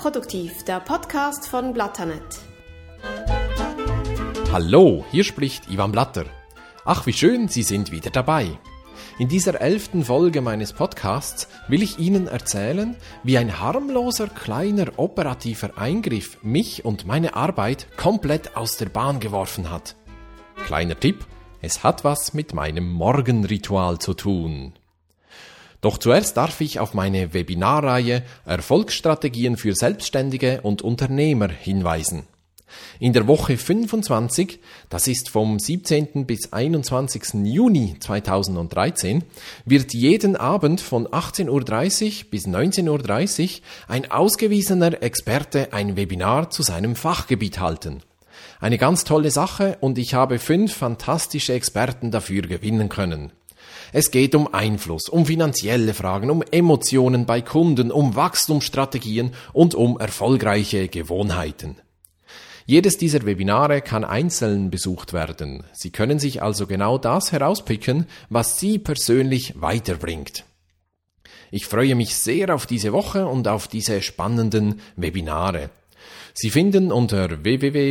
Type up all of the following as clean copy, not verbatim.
Produktiv, der Podcast von Blatternet. Hallo, hier spricht Ivan Blatter. Ach, wie schön, Sie sind wieder dabei. In dieser 11. Folge meines Podcasts will ich Ihnen erzählen, wie ein harmloser, kleiner, operativer Eingriff mich und meine Arbeit komplett aus der Bahn geworfen hat. Kleiner Tipp, es hat was mit meinem Morgenritual zu tun. Doch zuerst darf ich auf meine Webinarreihe Erfolgsstrategien für Selbstständige und Unternehmer hinweisen. In der Woche 25, das ist vom 17. bis 21. Juni 2013, wird jeden Abend von 18.30 Uhr bis 19.30 Uhr ein ausgewiesener Experte ein Webinar zu seinem Fachgebiet halten. Eine ganz tolle Sache und ich habe 5 fantastische Experten dafür gewinnen können. Es geht um Einfluss, um finanzielle Fragen, um Emotionen bei Kunden, um Wachstumsstrategien und um erfolgreiche Gewohnheiten. Jedes dieser Webinare kann einzeln besucht werden. Sie können sich also genau das herauspicken, was Sie persönlich weiterbringt. Ich freue mich sehr auf diese Woche und auf diese spannenden Webinare. Sie finden unter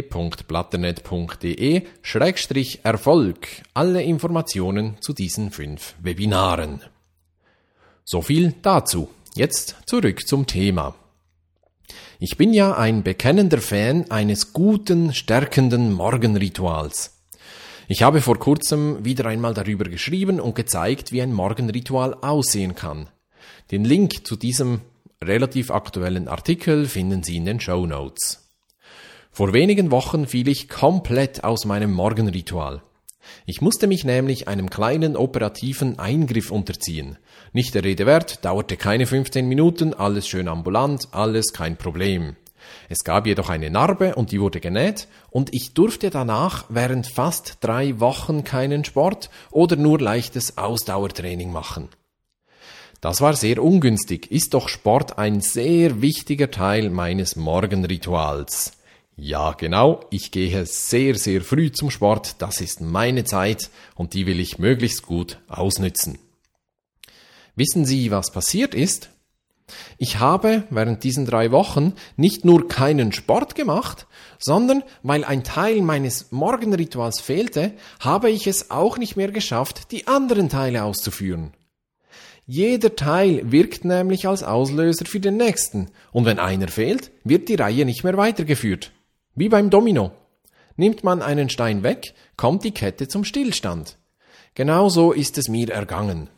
www.blatternet.de/Erfolg alle Informationen zu diesen 5 Webinaren. So viel dazu. Jetzt zurück zum Thema. Ich bin ja ein bekennender Fan eines guten, stärkenden Morgenrituals. Ich habe vor kurzem wieder einmal darüber geschrieben und gezeigt, wie ein Morgenritual aussehen kann. Den Link zu diesem relativ aktuellen Artikel finden Sie in den Shownotes. Vor wenigen Wochen fiel ich komplett aus meinem Morgenritual. Ich musste mich nämlich einem kleinen operativen Eingriff unterziehen. Nicht der Rede wert, dauerte keine 15 Minuten, alles schön ambulant, alles kein Problem. Es gab jedoch eine Narbe und die wurde genäht und ich durfte danach während fast 3 Wochen keinen Sport oder nur leichtes Ausdauertraining machen. Das war sehr ungünstig, ist doch Sport ein sehr wichtiger Teil meines Morgenrituals. Ja, genau, ich gehe sehr, sehr früh zum Sport, das ist meine Zeit und die will ich möglichst gut ausnützen. Wissen Sie, was passiert ist? Ich habe während diesen 3 Wochen nicht nur keinen Sport gemacht, sondern weil ein Teil meines Morgenrituals fehlte, habe ich es auch nicht mehr geschafft, die anderen Teile auszuführen. Jeder Teil wirkt nämlich als Auslöser für den nächsten und wenn einer fehlt, wird die Reihe nicht mehr weitergeführt. Wie beim Domino. Nimmt man einen Stein weg, kommt die Kette zum Stillstand. Genauso ist es mir ergangen.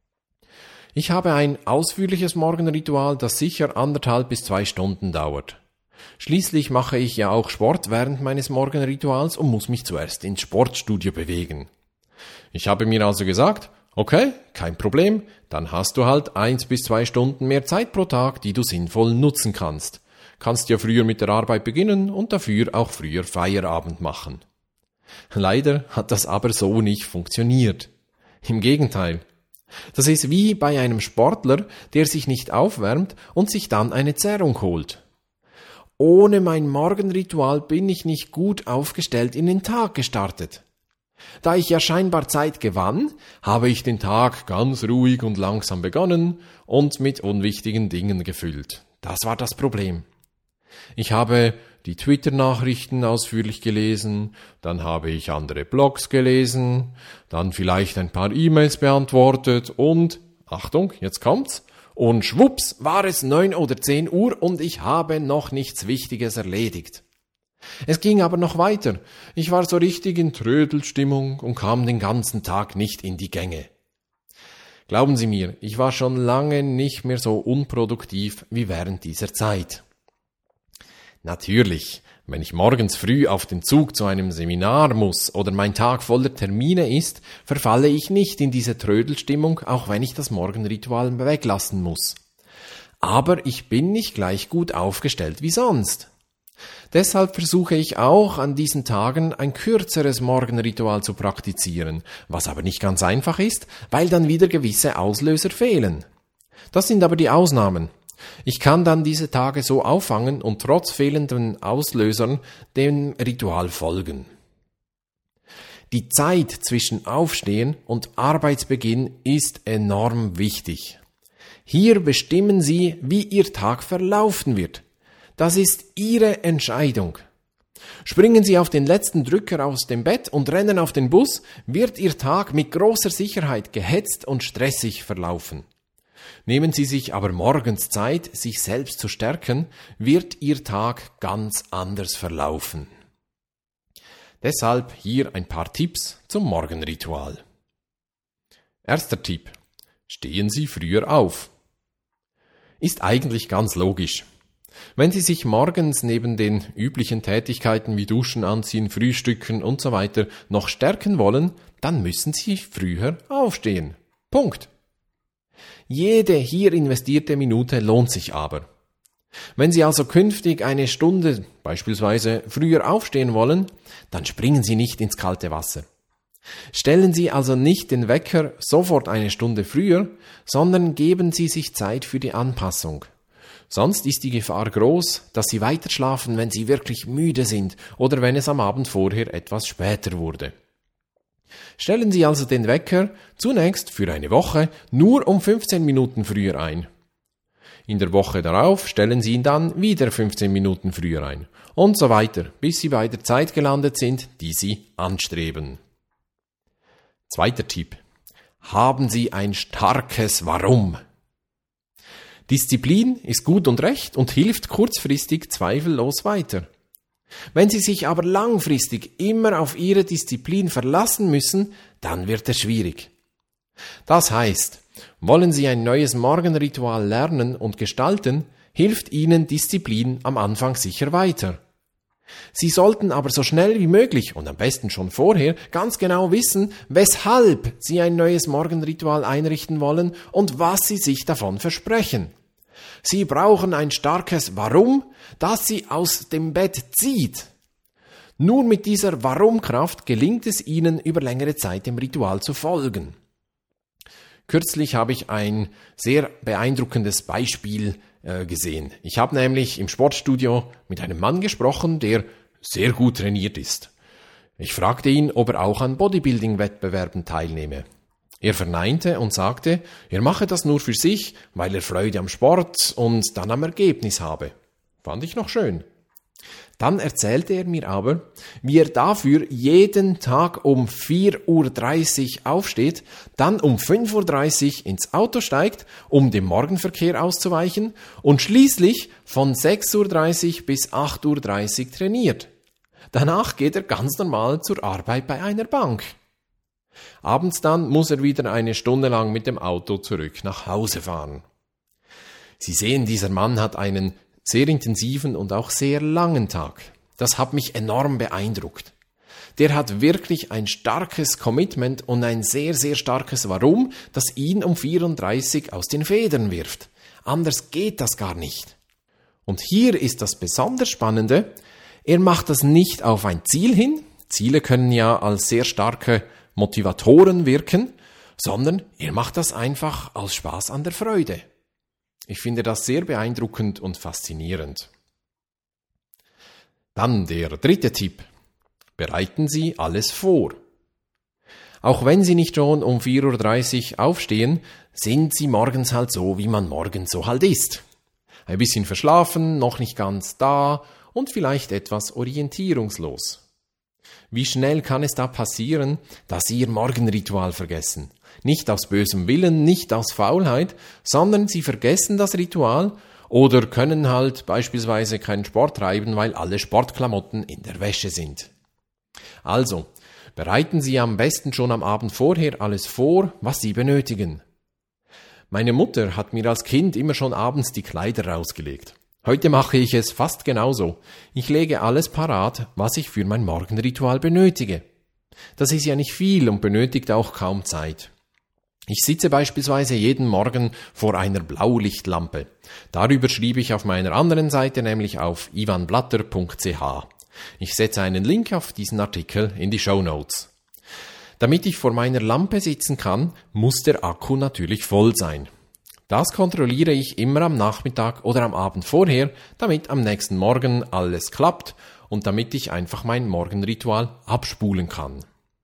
Ich habe ein ausführliches Morgenritual, das sicher 1,5 bis 2 Stunden dauert. Schließlich mache ich ja auch Sport während meines Morgenrituals und muss mich zuerst ins Sportstudio bewegen. Ich habe mir also gesagt, okay, kein Problem, dann hast du halt 1 bis 2 Stunden mehr Zeit pro Tag, die du sinnvoll nutzen kannst. Kannst ja früher mit der Arbeit beginnen und dafür auch früher Feierabend machen. Leider hat das aber so nicht funktioniert. Im Gegenteil. Das ist wie bei einem Sportler, der sich nicht aufwärmt und sich dann eine Zerrung holt. Ohne mein Morgenritual bin ich nicht gut aufgestellt in den Tag gestartet. Da ich ja scheinbar Zeit gewann, habe ich den Tag ganz ruhig und langsam begonnen und mit unwichtigen Dingen gefüllt. Das war das Problem. Ich habe die Twitter-Nachrichten ausführlich gelesen, dann habe ich andere Blogs gelesen, dann vielleicht ein paar E-Mails beantwortet und, Achtung, jetzt kommt's, und schwupps war es 9 oder 10 Uhr und ich habe noch nichts Wichtiges erledigt. Es ging aber noch weiter. Ich war so richtig in Trödelstimmung und kam den ganzen Tag nicht in die Gänge. Glauben Sie mir, ich war schon lange nicht mehr so unproduktiv wie während dieser Zeit. Natürlich, wenn ich morgens früh auf den Zug zu einem Seminar muss oder mein Tag voller Termine ist, verfalle ich nicht in diese Trödelstimmung, auch wenn ich das Morgenritual weglassen muss. Aber ich bin nicht gleich gut aufgestellt wie sonst. Deshalb versuche ich auch an diesen Tagen ein kürzeres Morgenritual zu praktizieren, was aber nicht ganz einfach ist, weil dann wieder gewisse Auslöser fehlen. Das sind aber die Ausnahmen. Ich kann dann diese Tage so auffangen und trotz fehlenden Auslösern dem Ritual folgen. Die Zeit zwischen Aufstehen und Arbeitsbeginn ist enorm wichtig. Hier bestimmen Sie, wie Ihr Tag verlaufen wird. Das ist Ihre Entscheidung. Springen Sie auf den letzten Drücker aus dem Bett und rennen auf den Bus, wird Ihr Tag mit großer Sicherheit gehetzt und stressig verlaufen. Nehmen Sie sich aber morgens Zeit, sich selbst zu stärken, wird Ihr Tag ganz anders verlaufen. Deshalb hier ein paar Tipps zum Morgenritual. Erster Tipp: Stehen Sie früher auf. Ist eigentlich ganz logisch. Wenn Sie sich morgens neben den üblichen Tätigkeiten wie Duschen, Anziehen, Frühstücken und so weiter noch stärken wollen, dann müssen Sie früher aufstehen. Punkt. Jede hier investierte Minute lohnt sich aber. Wenn Sie also künftig eine Stunde beispielsweise früher aufstehen wollen, dann springen Sie nicht ins kalte Wasser. Stellen Sie also nicht den Wecker sofort eine Stunde früher, sondern geben Sie sich Zeit für die Anpassung. Sonst ist die Gefahr groß, dass Sie weiterschlafen, wenn Sie wirklich müde sind oder wenn es am Abend vorher etwas später wurde. Stellen Sie also den Wecker zunächst für eine Woche nur um 15 Minuten früher ein. In der Woche darauf stellen Sie ihn dann wieder 15 Minuten früher ein und so weiter, bis Sie bei der Zeit gelandet sind, die Sie anstreben. Zweiter Tipp: Haben Sie ein starkes Warum. Disziplin ist gut und recht und hilft kurzfristig zweifellos weiter. Wenn Sie sich aber langfristig immer auf Ihre Disziplin verlassen müssen, dann wird es schwierig. Das heißt, wollen Sie ein neues Morgenritual lernen und gestalten, hilft Ihnen Disziplin am Anfang sicher weiter. Sie sollten aber so schnell wie möglich und am besten schon vorher ganz genau wissen, weshalb Sie ein neues Morgenritual einrichten wollen und was Sie sich davon versprechen. Sie brauchen ein starkes Warum, das Sie aus dem Bett zieht. Nur mit dieser Warum-Kraft gelingt es Ihnen, über längere Zeit dem Ritual zu folgen. Kürzlich habe ich ein sehr beeindruckendes Beispiel gesehen. Ich habe nämlich im Sportstudio mit einem Mann gesprochen, der sehr gut trainiert ist. Ich fragte ihn, ob er auch an Bodybuilding-Wettbewerben teilnehme. Er verneinte und sagte, er mache das nur für sich, weil er Freude am Sport und dann am Ergebnis habe. Fand ich noch schön. Dann erzählte er mir aber, wie er dafür jeden Tag um 4:30 Uhr aufsteht, dann um 5:30 Uhr ins Auto steigt, um dem Morgenverkehr auszuweichen und schließlich von 6:30 Uhr bis 8:30 Uhr trainiert. Danach geht er ganz normal zur Arbeit bei einer Bank. Abends dann muss er wieder eine Stunde lang mit dem Auto zurück nach Hause fahren. Sie sehen, dieser Mann hat einen sehr intensiven und auch sehr langen Tag. Das hat mich enorm beeindruckt. Der hat wirklich ein starkes Commitment und ein sehr, sehr starkes Warum, das ihn um 34 aus den Federn wirft. Anders geht das gar nicht. Und hier ist das besonders Spannende, er macht das nicht auf ein Ziel hin, Ziele können ja als sehr starke Motivatoren wirken, sondern er macht das einfach aus Spaß an der Freude. Ich finde das sehr beeindruckend und faszinierend. Dann der dritte Tipp. Bereiten Sie alles vor. Auch wenn Sie nicht schon um 4:30 Uhr aufstehen, sind Sie morgens halt so, wie man morgens so halt ist. Ein bisschen verschlafen, noch nicht ganz da und vielleicht etwas orientierungslos. Wie schnell kann es da passieren, dass Sie Ihr Morgenritual vergessen? Nicht aus bösem Willen, nicht aus Faulheit, sondern Sie vergessen das Ritual oder können halt beispielsweise keinen Sport treiben, weil alle Sportklamotten in der Wäsche sind. Also, bereiten Sie am besten schon am Abend vorher alles vor, was Sie benötigen. Meine Mutter hat mir als Kind immer schon abends die Kleider rausgelegt. Heute mache ich es fast genauso. Ich lege alles parat, was ich für mein Morgenritual benötige. Das ist ja nicht viel und benötigt auch kaum Zeit. Ich sitze beispielsweise jeden Morgen vor einer Blaulichtlampe. Darüber schrieb ich auf meiner anderen Seite, nämlich auf ivanblatter.ch. Ich setze einen Link auf diesen Artikel in die Shownotes. Damit ich vor meiner Lampe sitzen kann, muss der Akku natürlich voll sein. Das kontrolliere ich immer am Nachmittag oder am Abend vorher, damit am nächsten Morgen alles klappt und damit ich einfach mein Morgenritual abspulen kann.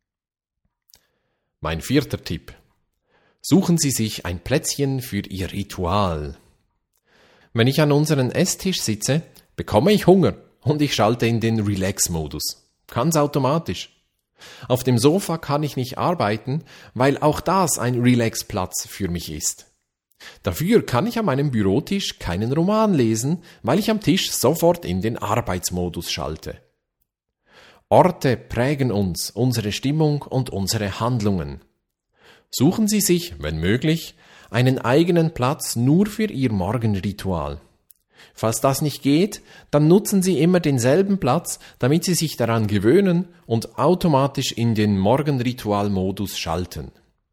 Mein vierter Tipp. Suchen Sie sich ein Plätzchen für Ihr Ritual. Wenn ich an unseren Esstisch sitze, bekomme ich Hunger und ich schalte in den Relax-Modus. Ganz automatisch. Auf dem Sofa kann ich nicht arbeiten, weil auch das ein Relax-Platz für mich ist. Dafür kann ich an meinem Bürotisch keinen Roman lesen, weil ich am Tisch sofort in den Arbeitsmodus schalte. Orte prägen uns, unsere Stimmung und unsere Handlungen. Suchen Sie sich, wenn möglich, einen eigenen Platz nur für Ihr Morgenritual. Falls das nicht geht, dann nutzen Sie immer denselben Platz, damit Sie sich daran gewöhnen und automatisch in den Morgenritual-Modus schalten.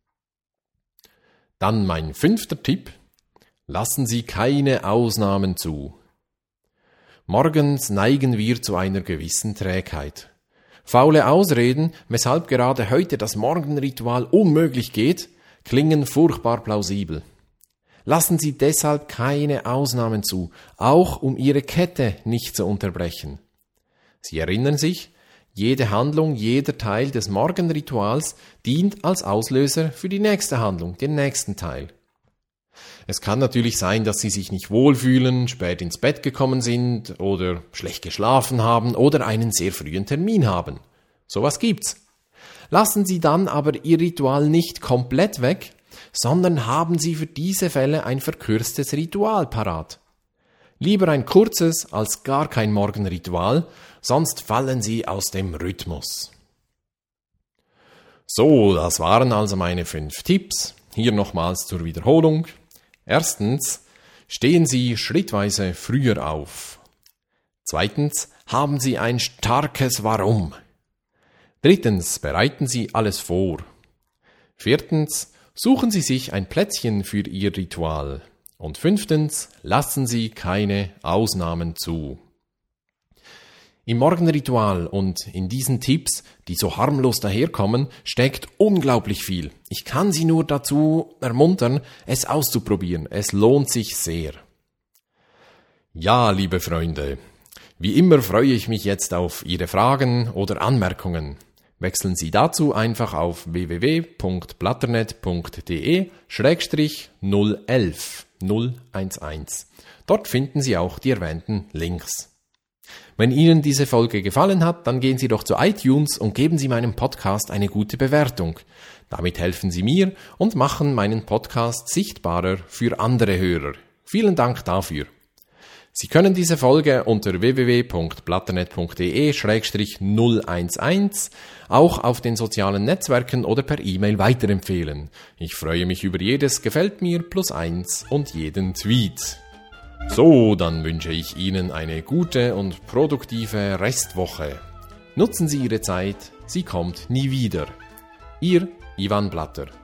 Dann mein 5. Tipp: Lassen Sie keine Ausnahmen zu. Morgens neigen wir zu einer gewissen Trägheit. Faule Ausreden, weshalb gerade heute das Morgenritual unmöglich geht, klingen furchtbar plausibel. Lassen Sie deshalb keine Ausnahmen zu, auch um Ihre Kette nicht zu unterbrechen. Sie erinnern sich, jede Handlung, jeder Teil des Morgenrituals dient als Auslöser für die nächste Handlung, den nächsten Teil. Es kann natürlich sein, dass Sie sich nicht wohlfühlen, spät ins Bett gekommen sind oder schlecht geschlafen haben oder einen sehr frühen Termin haben. Sowas gibt's. Lassen Sie dann aber Ihr Ritual nicht komplett weg, sondern haben Sie für diese Fälle ein verkürztes Ritual parat. Lieber ein kurzes als gar kein Morgenritual, sonst fallen Sie aus dem Rhythmus. So, das waren also meine 5 Tipps. Hier nochmals zur Wiederholung. Erstens, stehen Sie schrittweise früher auf. Zweitens, haben Sie ein starkes Warum. Drittens, bereiten Sie alles vor. Viertens, suchen Sie sich ein Plätzchen für Ihr Ritual. Und 5. lassen Sie keine Ausnahmen zu. Im Morgenritual und in diesen Tipps, die so harmlos daherkommen, steckt unglaublich viel. Ich kann Sie nur dazu ermuntern, es auszuprobieren. Es lohnt sich sehr. Ja, liebe Freunde, wie immer freue ich mich jetzt auf Ihre Fragen oder Anmerkungen. Wechseln Sie dazu einfach auf www.blatternetz.de/011. Dort finden Sie auch die erwähnten Links. Wenn Ihnen diese Folge gefallen hat, dann gehen Sie doch zu iTunes und geben Sie meinem Podcast eine gute Bewertung. Damit helfen Sie mir und machen meinen Podcast sichtbarer für andere Hörer. Vielen Dank dafür. Sie können diese Folge unter www.blatternetz.de/011 auch auf den sozialen Netzwerken oder per E-Mail weiterempfehlen. Ich freue mich über jedes Gefällt mir +1 und jeden Tweet. So, dann wünsche ich Ihnen eine gute und produktive Restwoche. Nutzen Sie Ihre Zeit, sie kommt nie wieder. Ihr Ivan Blatter.